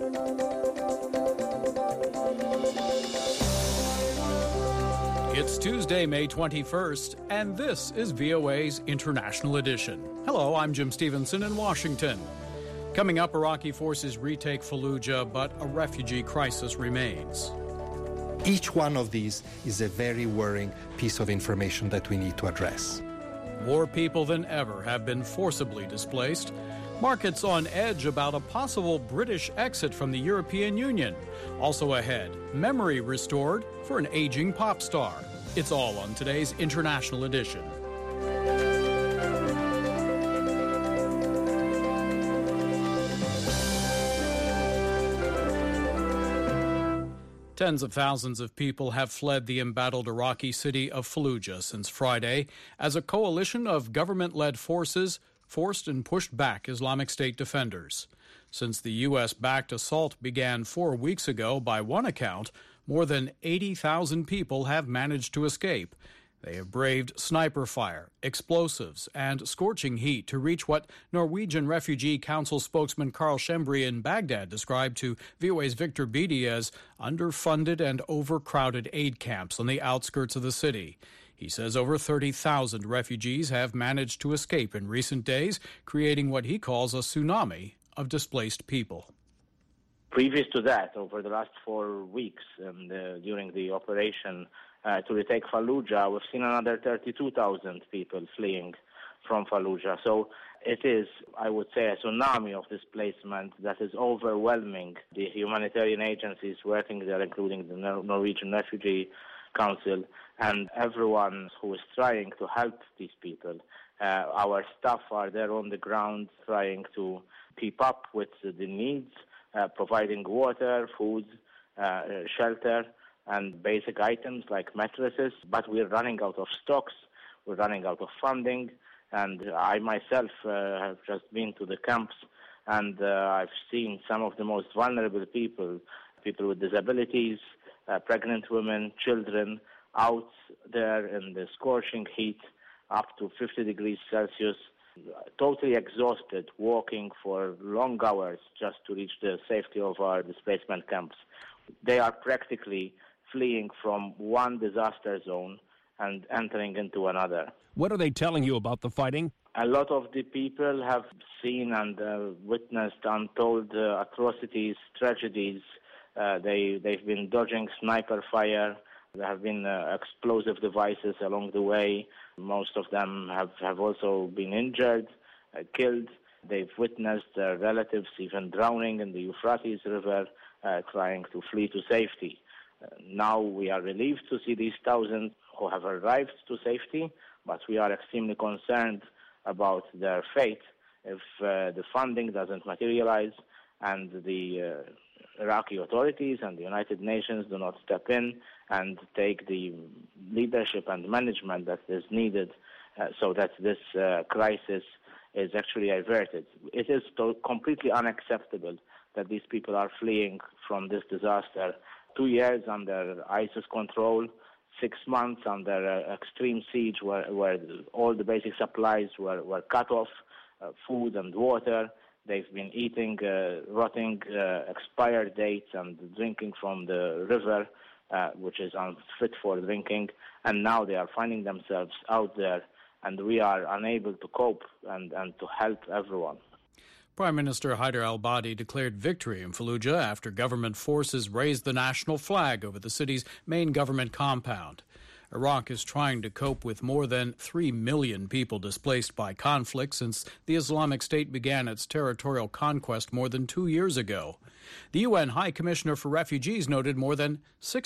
It's Tuesday, May 21st, and this is VOA's International Edition. Hello, I'm Jim Stevenson in Washington. Coming up, Iraqi forces retake Fallujah, but a refugee crisis remains. Each one of these is a very worrying piece of information that we need to address. More people than ever have been forcibly displaced. Markets on edge about a possible British exit from the European Union. Also ahead, memory restored for an aging pop star. It's all on today's International Edition. Tens of thousands of people have fled the embattled Iraqi city of Fallujah since Friday as a coalition of government-led forces forced and pushed back Islamic State defenders. Since the U.S.-backed assault began 4 weeks ago, by one account, more than 80,000 people have managed to escape. They have braved sniper fire, explosives, and scorching heat to reach what Norwegian Refugee Council spokesman Carl Schembri in Baghdad described to VOA's Victor Beattie as underfunded and overcrowded aid camps on the outskirts of the city. He says over 30,000 refugees have managed to escape in recent days, creating what he calls a tsunami of displaced people. Previous to that, over the last 4 weeks, during the operation to retake Fallujah, we've seen another 32,000 people fleeing from Fallujah. So it is, I would say, a tsunami of displacement that is overwhelming the humanitarian agencies working there, including the Norwegian Refugee Council, and everyone who is trying to help these people. Our staff are there on the ground trying to keep up with the needs, providing water, food, shelter, and basic items like mattresses. But we're running out of stocks, we're running out of funding, and I myself have just been to the camps, and I've seen some of the most vulnerable people with disabilities, pregnant women, children, out there in the scorching heat, up to 50 degrees Celsius, totally exhausted, walking for long hours just to reach the safety of our displacement camps. They are practically fleeing from one disaster zone and entering into another. What are they telling you about the fighting? A lot of the people have seen and witnessed untold atrocities, tragedies. They've been dodging sniper fire. There have been explosive devices along the way. Most of them have also been injured, killed. They've witnessed their relatives even drowning in the Euphrates River, trying to flee to safety. Now we are relieved to see these thousands who have arrived to safety, but we are extremely concerned about their fate if the funding doesn't materialize and the Iraqi authorities and the United Nations do not step in and take the leadership and management that is needed so that this crisis is actually averted. It is completely unacceptable that these people are fleeing from this disaster. 2 years under ISIS control, 6 months under extreme siege where all the basic supplies were cut off, food and water. They've been eating rotting expired dates and drinking from the river, which is unfit for drinking. And now they are finding themselves out there, and we are unable to cope and to help everyone. Prime Minister Haider al-Abadi declared victory in Fallujah after government forces raised the national flag over the city's main government compound. Iraq is trying to cope with more than 3 million people displaced by conflict since the Islamic State began its territorial conquest more than 2 years ago. The UN High Commissioner for Refugees noted more than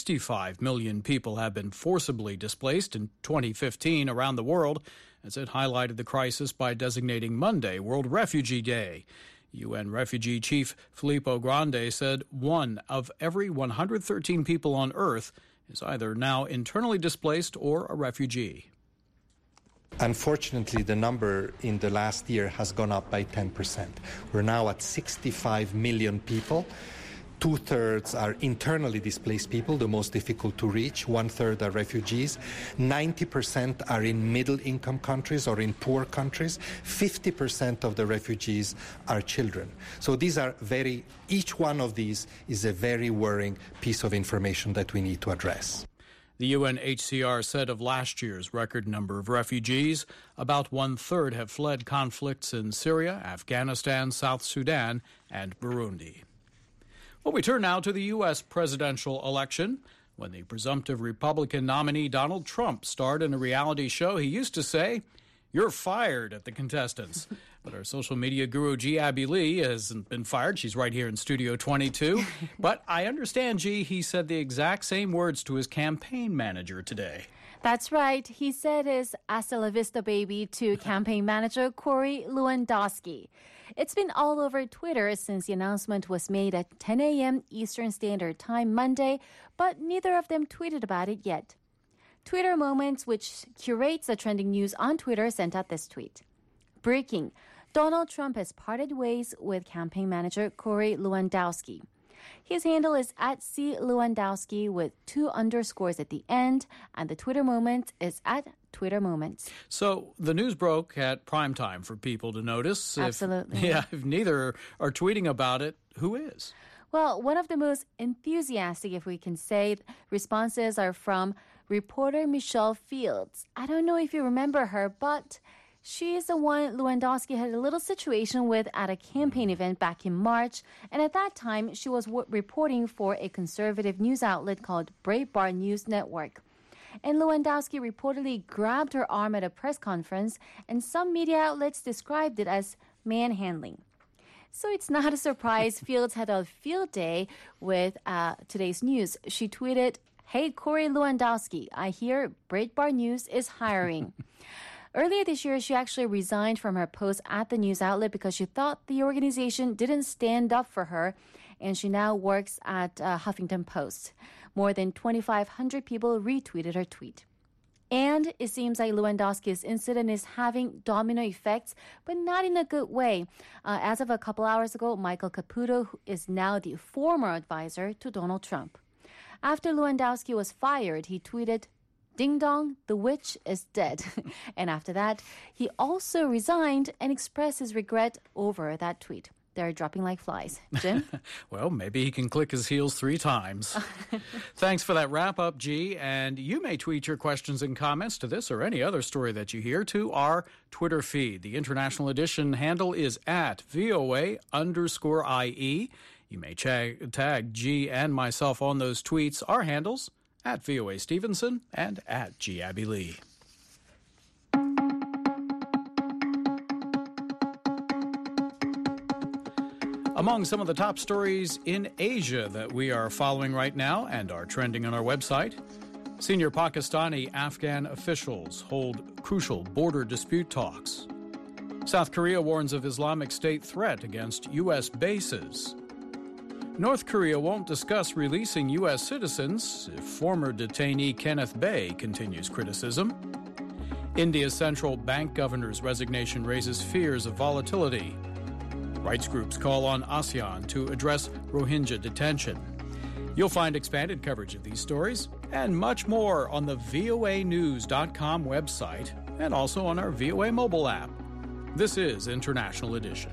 65 million people have been forcibly displaced in 2015 around the world, as it highlighted the crisis by designating Monday World Refugee Day. UN Refugee Chief Filippo Grandi said 1 of every 113 people on Earth is either now internally displaced or a refugee. Unfortunately, the number in the last year has gone up by 10%. We're now at 65 million people. 2/3 are internally displaced people, the most difficult to reach. 1/3 are refugees. 90% are in middle-income countries or in poor countries. 50% of the refugees are children. So each one of these is a very worrying piece of information that we need to address. The UNHCR said of last year's record number of refugees, about 1/3 have fled conflicts in Syria, Afghanistan, South Sudan, and Burundi. Well, we turn now to the U.S. presidential election. When the presumptive Republican nominee Donald Trump starred in a reality show, he used to say, "You're fired," at the contestants. But our social media guru, G. Abby Lee, hasn't been fired. She's right here in Studio 22. But I understand, G, he said the exact same words to his campaign manager today. That's right. He said his "Hasta la vista, baby" to campaign manager Corey Lewandowski. It's been all over Twitter since the announcement was made at 10 a.m. Eastern Standard Time Monday, but neither of them tweeted about it yet. Twitter Moments, which curates the trending news on Twitter, sent out this tweet. Breaking: Donald Trump has parted ways with campaign manager Corey Lewandowski. His handle is @CLewandowski with 2 underscores at the end, and the Twitter Moment is @Twitter Moments. So the news broke at prime time for people to notice. Absolutely. If neither are tweeting about it, who is? Well, one of the most enthusiastic, if we can say, responses are from reporter Michelle Fields. I don't know if you remember her, but she is the one Lewandowski had a little situation with at a campaign event back in March. And at that time, she was reporting for a conservative news outlet called Breitbart News Network. And Lewandowski reportedly grabbed her arm at a press conference, and some media outlets described it as manhandling. So it's not a surprise Fields had a field day with today's news. She tweeted, "Hey, Corey Lewandowski, I hear Breitbart News is hiring." Earlier this year, she actually resigned from her post at the news outlet because she thought the organization didn't stand up for her, and she now works at Huffington Post. More than 2,500 people retweeted her tweet. And it seems like Lewandowski's incident is having domino effects, but not in a good way. As of a couple hours ago, Michael Caputo, who is now the former advisor to Donald Trump. After Lewandowski was fired, he tweeted, "Ding dong, the witch is dead." And after that, he also resigned and expressed his regret over that tweet. They're dropping like flies. Jim? Well, maybe he can click his heels 3 times. Thanks for that wrap-up, G. And you may tweet your questions and comments to this or any other story that you hear to our Twitter feed. The International Edition handle is @VOA_IE. You may tag G and myself on those tweets. Our handles, @VOA Stevenson and @G Abby Lee. Among some of the top stories in Asia that we are following right now and are trending on our website, senior Pakistani-Afghan officials hold crucial border dispute talks. South Korea warns of Islamic State threat against U.S. bases. North Korea won't discuss releasing U.S. citizens if former detainee Kenneth Bae continues criticism. India's central bank governor's resignation raises fears of volatility. Rights groups call on ASEAN to address Rohingya detention. You'll find expanded coverage of these stories and much more on the voanews.com website and also on our VOA mobile app. This is International Edition.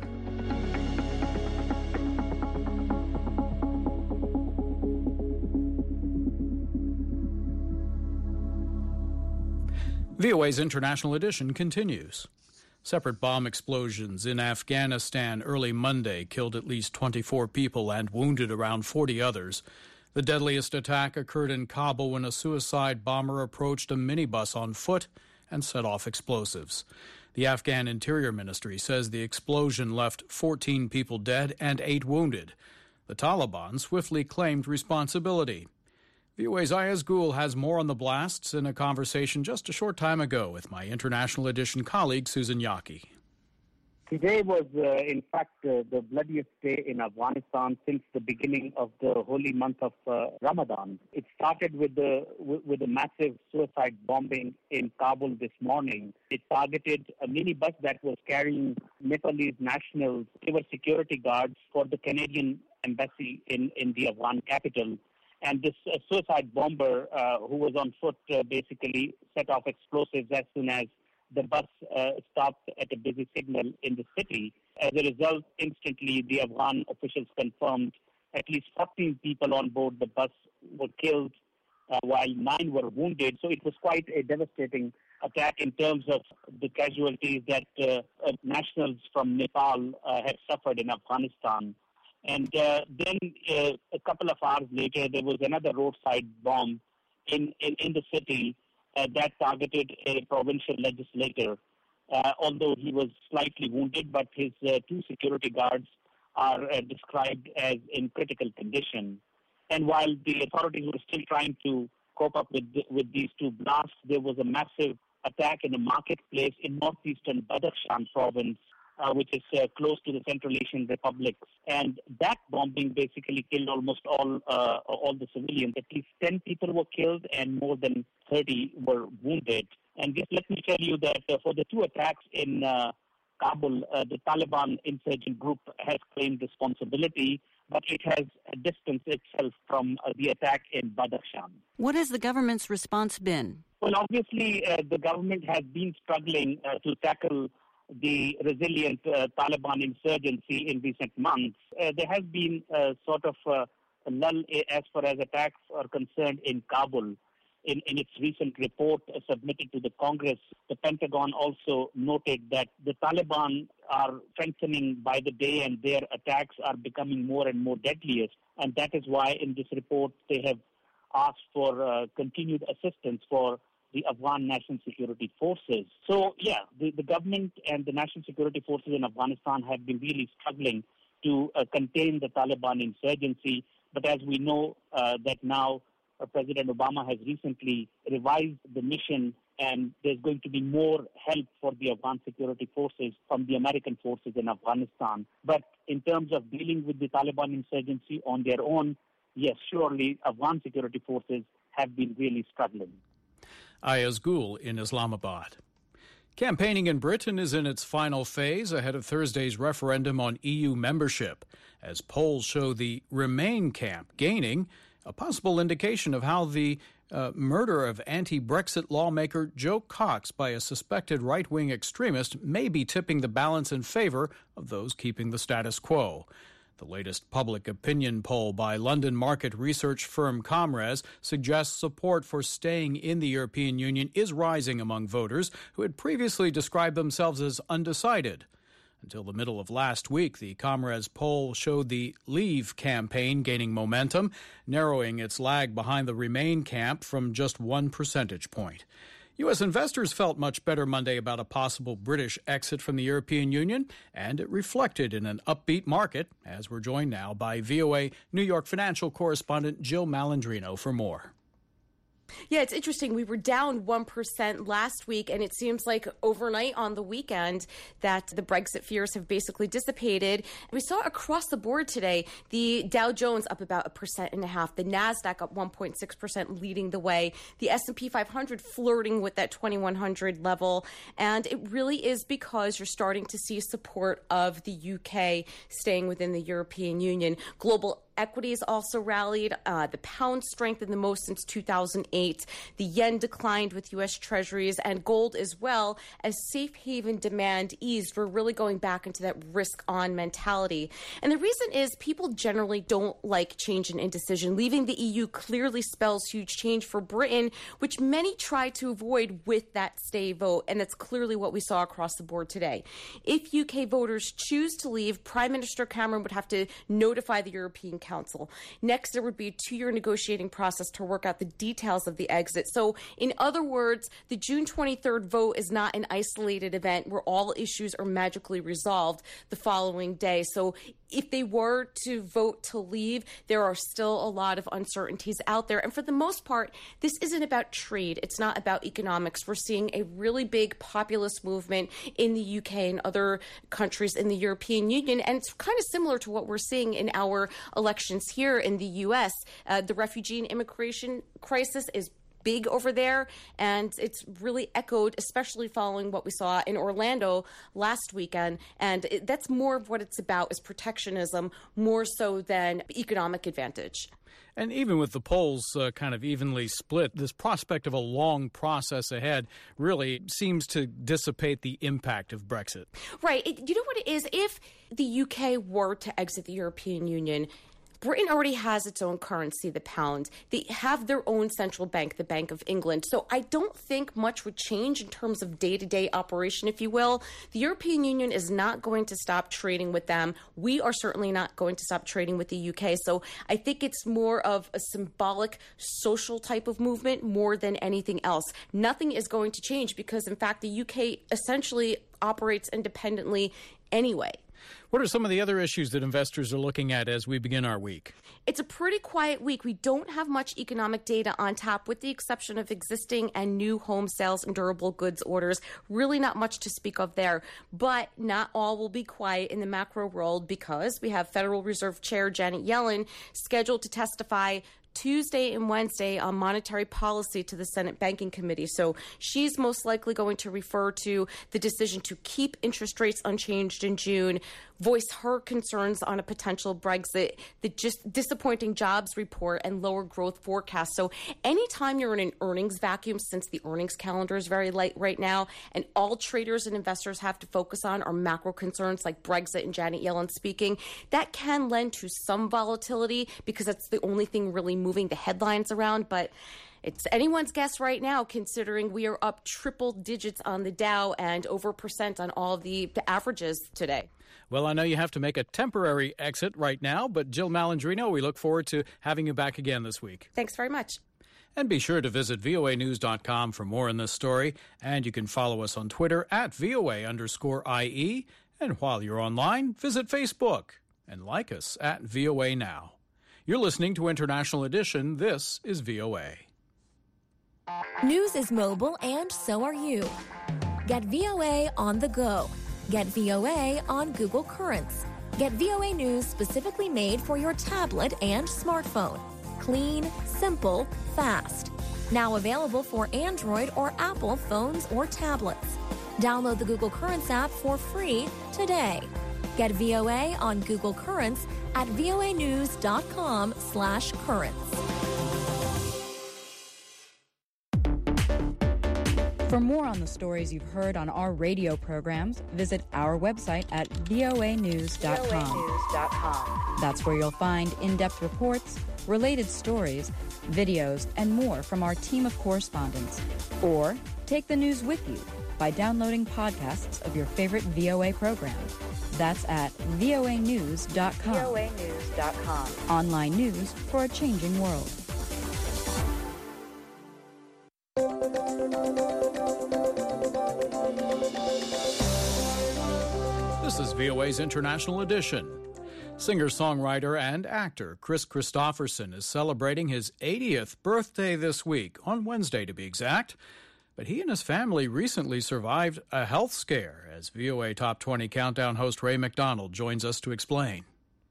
VOA's International Edition continues. Separate bomb explosions in Afghanistan early Monday killed at least 24 people and wounded around 40 others. The deadliest attack occurred in Kabul when a suicide bomber approached a minibus on foot and set off explosives. The Afghan Interior Ministry says the explosion left 14 people dead and 8 wounded. The Taliban swiftly claimed responsibility. VOA's Ayaz Gul has more on the blasts in a conversation just a short time ago with my International Edition colleague, Susan Yaki. Today was, in fact, the bloodiest day in Afghanistan since the beginning of the holy month of Ramadan. It started with a massive suicide bombing in Kabul this morning. It targeted a minibus that was carrying Nepalese nationals. They were security guards for the Canadian embassy in the Afghan capital. And this suicide bomber who was on foot basically set off explosives as soon as the bus stopped at a busy signal in the city. As a result, instantly the Afghan officials confirmed at least 14 people on board the bus were killed, while 9 were wounded. So it was quite a devastating attack in terms of the casualties that nationals from Nepal had suffered in Afghanistan. And then a couple of hours later, there was another roadside bomb in the city that targeted a provincial legislator, although he was slightly wounded, but his 2 security guards are described as in critical condition. And while the authorities were still trying to cope up with these 2 blasts, there was a massive attack in a marketplace in northeastern Badakhshan province, which is close to the Central Asian republics. And that bombing basically killed almost all the civilians. At least 10 people were killed and more than 30 were wounded. And just let me tell you that for the 2 attacks in Kabul, the Taliban insurgent group has claimed responsibility, but it has distanced itself from the attack in Badakhshan. What has the government's response been? Well, obviously, the government has been struggling to tackle the resilient Taliban insurgency in recent months. There has been sort of a lull as far as attacks are concerned in Kabul. In its recent report submitted to the Congress, the Pentagon also noted that the Taliban are strengthening by the day and their attacks are becoming more and more deadlier. And that is why in this report they have asked for continued assistance for the Afghan National Security Forces. So, the government and the National Security Forces in Afghanistan have been really struggling to contain the Taliban insurgency. But as we know that now President Obama has recently revised the mission and there's going to be more help for the Afghan security forces from the American forces in Afghanistan. But in terms of dealing with the Taliban insurgency on their own, yes, surely Afghan security forces have been really struggling. Ayaz Gul in Islamabad. Campaigning in Britain is in its final phase ahead of Thursday's referendum on EU membership, as polls show the Remain camp gaining, a possible indication of how the murder of anti-Brexit lawmaker Joe Cox by a suspected right-wing extremist may be tipping the balance in favor of those keeping the status quo. The latest public opinion poll by London market research firm Comres suggests support for staying in the European Union is rising among voters who had previously described themselves as undecided. Until the middle of last week, the Comres poll showed the Leave campaign gaining momentum, narrowing its lag behind the Remain camp from just 1 percentage point. U.S. investors felt much better Monday about a possible British exit from the European Union, and it reflected in an upbeat market, as we're joined now by VOA New York financial correspondent Jill Malandrino for more. Yeah, it's interesting. We were down 1% last week, and it seems like overnight on the weekend that the Brexit fears have basically dissipated. We saw across the board today, the Dow Jones up about 1.5%, the NASDAQ up 1.6%, leading the way, the S&P 500 flirting with that 2100 level, and it really is because you're starting to see support of the UK staying within the European Union. Global equities also rallied. The pound strengthened the most since 2008. The yen declined with U.S. Treasuries and gold as well as safe haven demand eased. We're really going back into that risk-on mentality. And the reason is people generally don't like change and indecision. Leaving the EU clearly spells huge change for Britain, which many try to avoid with that stay vote. And that's clearly what we saw across the board today. If UK voters choose to leave, Prime Minister Cameron would have to notify the European Council. Next, there would be a 2-year negotiating process to work out the details of the exit. So, in other words, the June 23rd vote is not an isolated event where all issues are magically resolved the following day. So, if they were to vote to leave, there are still a lot of uncertainties out there. And for the most part, this isn't about trade. It's not about economics. We're seeing a really big populist movement in the UK and other countries in the European Union. And it's kind of similar to what we're seeing in our elections here in the U.S. The refugee and immigration crisis is big over there, and it's really echoed, especially following what we saw in Orlando last weekend. And that's more of what it's about, is protectionism, more so than economic advantage. And even with the polls kind of evenly split, this prospect of a long process ahead really seems to dissipate the impact of Brexit. Right. You know what it is? If the UK were to exit the European Union, Britain already has its own currency, the pound. They have their own central bank, the Bank of England. So I don't think much would change in terms of day-to-day operation, if you will. The European Union is not going to stop trading with them. We are certainly not going to stop trading with the UK. So I think it's more of a symbolic social type of movement more than anything else. Nothing is going to change because, in fact, the UK essentially operates independently anyway. What are some of the other issues that investors are looking at as we begin our week? It's a pretty quiet week. We don't have much economic data on tap, with the exception of existing and new home sales and durable goods orders. Really not much to speak of there. But not all will be quiet in the macro world, because we have Federal Reserve Chair Janet Yellen scheduled to testify Tuesday and Wednesday on monetary policy to the Senate Banking Committee. So she's most likely going to refer to the decision to keep interest rates unchanged in June, voice her concerns on a potential Brexit, the just disappointing jobs report, and lower growth forecast. So anytime you're in an earnings vacuum, since the earnings calendar is very light right now, and all traders and investors have to focus on are macro concerns like Brexit and Janet Yellen speaking, that can lend to some volatility because that's the only thing really moving the headlines around. But it's anyone's guess right now, considering we are up triple digits on the Dow and over % on all the averages today. Well, I know you have to make a temporary exit right now, but Jill Malandrino, we look forward to having you back again this week. Thanks very much. And be sure to visit voanews.com for more on this story. And you can follow us on Twitter at @VOA_IE. And while you're online, visit Facebook and like us at VOA Now. You're listening to International Edition. This is VOA. News is mobile, and so are you. Get VOA on the go. Get VOA on Google Currents. Get VOA News specifically made for your tablet and smartphone. Clean, simple, fast. Now available for Android or Apple phones or tablets. Download the Google Currents app for free today. Get VOA on Google Currents at voanews.com/currents. For more on the stories you've heard on our radio programs, visit our website at voanews.com. That's where you'll find in-depth reports, related stories, videos, and more from our team of correspondents. Or take the news with you by downloading podcasts of your favorite VOA program. That's at voanews.com. voanews.com. Online news for a changing world. This is VOA's International Edition. Singer-songwriter and actor Kris Kristofferson is celebrating his 80th birthday this week, on Wednesday to be exact. But he and his family recently survived a health scare, as VOA Top 20 Countdown host Ray McDonald joins us to explain.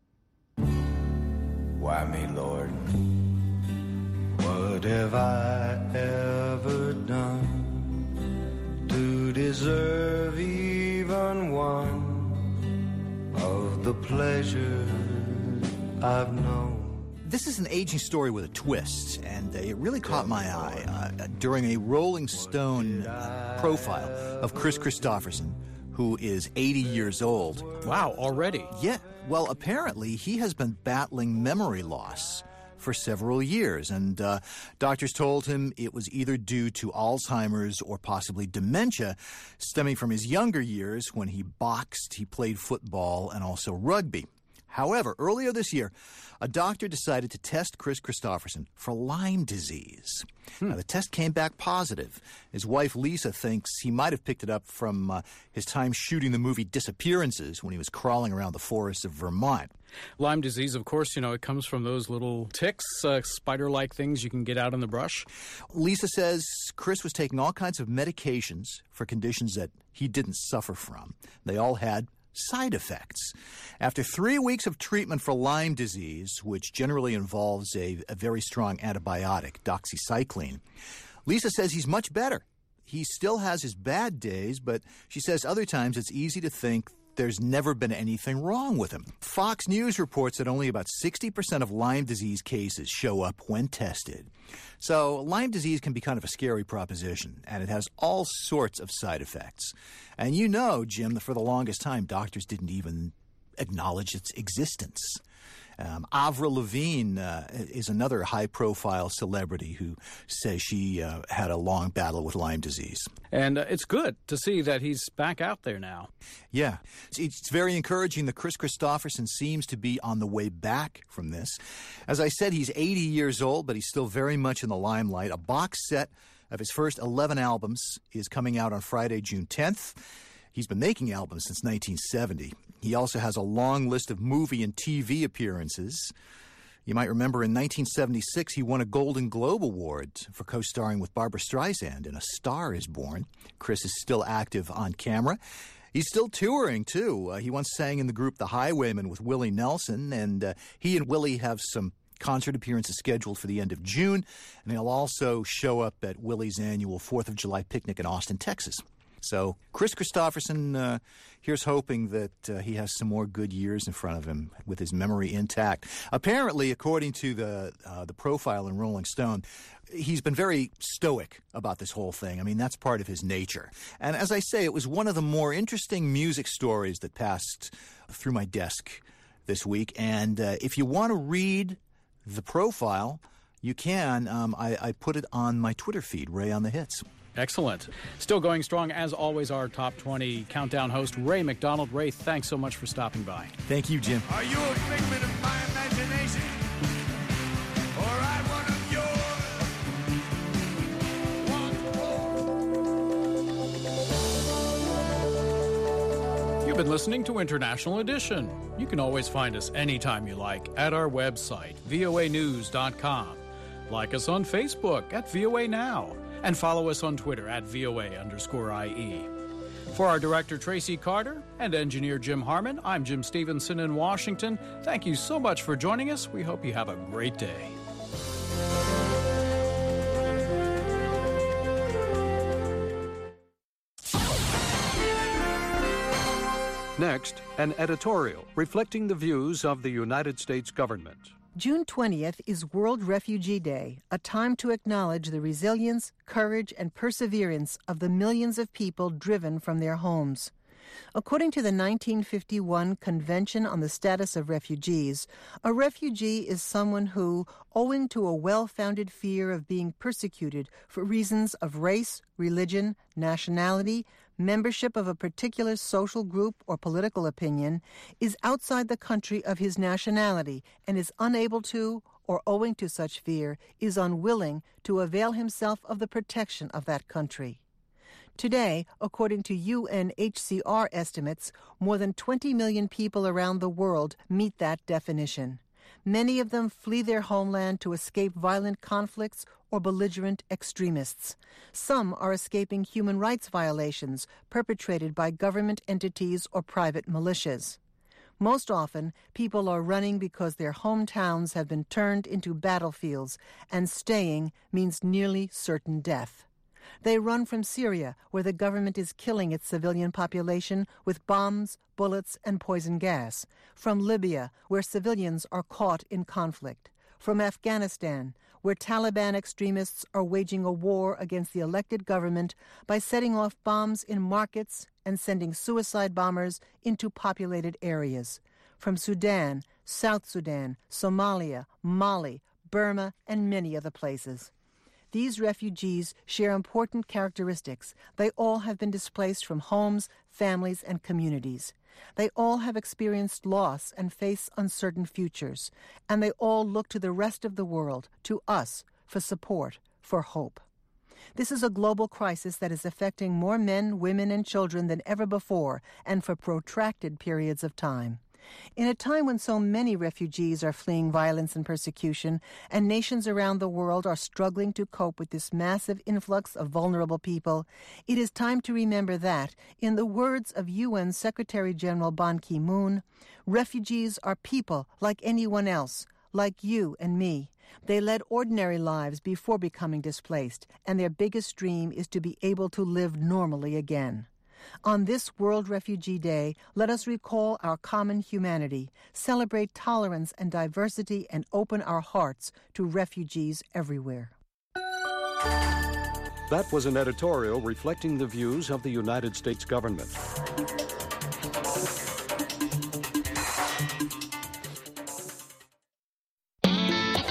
Why me, Lord? What have I ever done to deserve even one of the pleasures I've known? This is an aging story with a twist, and it really caught my eye during a Rolling Stone profile of Kris Kristofferson, who is 80 years old. Wow, already? Yeah. Well, apparently he has been battling memory loss for several years, and doctors told him it was either due to Alzheimer's or possibly dementia stemming from his younger years when he boxed, he played football, and also rugby. However, earlier this year, a doctor decided to test Kris Kristofferson for Lyme disease. Now, the test came back positive. His wife, Lisa, thinks he might have picked it up from his time shooting the movie Disappearances when he was crawling around the forests of Vermont. Lyme disease, of course, it comes from those little ticks, spider-like things you can get out in the brush. Lisa says Kris was taking all kinds of medications for conditions that he didn't suffer from. They all had side effects. After 3 weeks of treatment for Lyme disease, which generally involves a very strong antibiotic, doxycycline, Lisa says he's much better. He still has his bad days, but she says other times it's easy to think there's never been anything wrong with him. Fox News reports that only about 60% of Lyme disease cases show up when tested. So Lyme disease can be kind of a scary proposition, and it has all sorts of side effects. And you know, Jim, that for the longest time, doctors didn't even acknowledge its existence. Avril Lavigne is another high-profile celebrity who says she had a long battle with Lyme disease. And it's good to see that he's back out there now. Yeah. It's very encouraging that Kris Kristofferson seems to be on the way back from this. As I said, he's 80 years old, but he's still very much in the limelight. A box set of his first 11 albums is coming out on Friday, June 10th. He's been making albums since 1970. He also has a long list of movie and TV appearances. You might remember in 1976, he won a Golden Globe Award for co-starring with Barbra Streisand in A Star is Born. Kris is still active on camera. He's still touring, too. He once sang in the group The Highwaymen with Willie Nelson, and he and Willie have some concert appearances scheduled for the end of June, and he'll also show up at Willie's annual 4th of July picnic in Austin, Texas. So Kris Kristofferson, here's hoping that he has some more good years in front of him with his memory intact. Apparently, according to the profile in Rolling Stone, he's been very stoic about this whole thing. I mean, that's part of his nature. And as I say, it was one of the more interesting music stories that passed through my desk this week. And if you want to read the profile, you can. I put it on my Twitter feed, Ray on the Hits. Excellent. Still going strong, as always, our Top 20 Countdown host, Ray McDonald. Ray, thanks so much for stopping by. Thank you, Jim. Are you a figment of my imagination? Or I one of yours? You've been listening to International Edition. You can always find us anytime you like at our website, voanews.com. Like us on Facebook at VOA Now. And follow us on Twitter at VOA_IE. For our director, Tracy Carter, and engineer Jim Harmon, I'm Jim Stevenson in Washington. Thank you so much for joining us. We hope you have a great day. Next, an editorial reflecting the views of the United States government. June 20th is World Refugee Day, a time to acknowledge the resilience, courage, and perseverance of the millions of people driven from their homes. According to the 1951 Convention on the Status of Refugees, a refugee is someone who, owing to a well-founded fear of being persecuted for reasons of race, religion, nationality, membership of a particular social group or political opinion, is outside the country of his nationality and is unable to, or owing to such fear, is unwilling to avail himself of the protection of that country. Today, according to UNHCR estimates, more than 20 million people around the world meet that definition. Many of them flee their homeland to escape violent conflicts or belligerent extremists. Some are escaping human rights violations perpetrated by government entities or private militias. Most often, people are running because their hometowns have been turned into battlefields, and staying means nearly certain death. They run from Syria, where the government is killing its civilian population with bombs, bullets, and poison gas. From Libya, where civilians are caught in conflict. From Afghanistan, where Taliban extremists are waging a war against the elected government by setting off bombs in markets and sending suicide bombers into populated areas. From Sudan, South Sudan, Somalia, Mali, Burma, and many other places. These refugees share important characteristics. They all have been displaced from homes, families, and communities. They all have experienced loss and face uncertain futures, and they all look to the rest of the world, to us, for support, for hope. This is a global crisis that is affecting more men, women, and children than ever before, and for protracted periods of time. In a time when so many refugees are fleeing violence and persecution, and nations around the world are struggling to cope with this massive influx of vulnerable people, it is time to remember that, in the words of UN Secretary-General Ban Ki-moon, refugees are people like anyone else, like you and me. They led ordinary lives before becoming displaced, and their biggest dream is to be able to live normally again. On this World Refugee Day, let us recall our common humanity, celebrate tolerance and diversity, and open our hearts to refugees everywhere. That was an editorial reflecting the views of the United States government.